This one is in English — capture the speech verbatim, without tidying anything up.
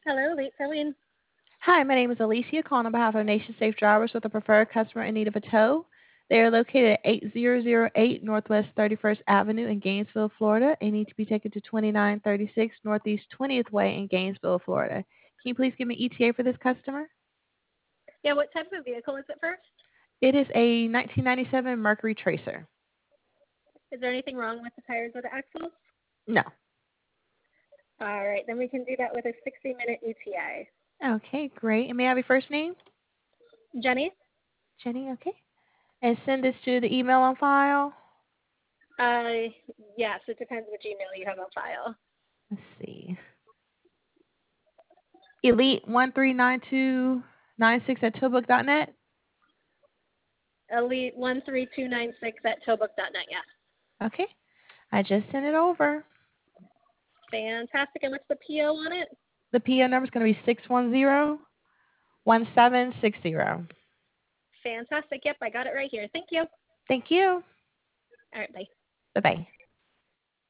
Hello, late Celine. Hi, my name is Alicia, calling on behalf of Nation Safe Drivers with a preferred customer in need of a tow. They are located at eight thousand eight Northwest thirty-first Avenue in Gainesville, Florida, and need to be taken to twenty-nine thirty-six Northeast twentieth Way in Gainesville, Florida. Can you please give me E T A for this customer? Yeah, what type of vehicle is it first? It is a nineteen ninety-seven Mercury Tracer. Is there anything wrong with the tires or the axles? No. All right, then we can do that with a sixty minute E T A. Okay, great. And may I have your first name? Jenny? Jenny, okay. And send this to the email on file. Uh, yes, it depends which email you have on file. Let's see. Elite one three nine two nine six at tobook dot net. Elite one three two nine six at tobook dot net, yes. Okay. I just sent it over. Fantastic. And what's the P O on it? The P O number is going to be six one zero one seven six zero. Fantastic. Yep, I got it right here. Thank you. Thank you. All right, bye. Bye-bye.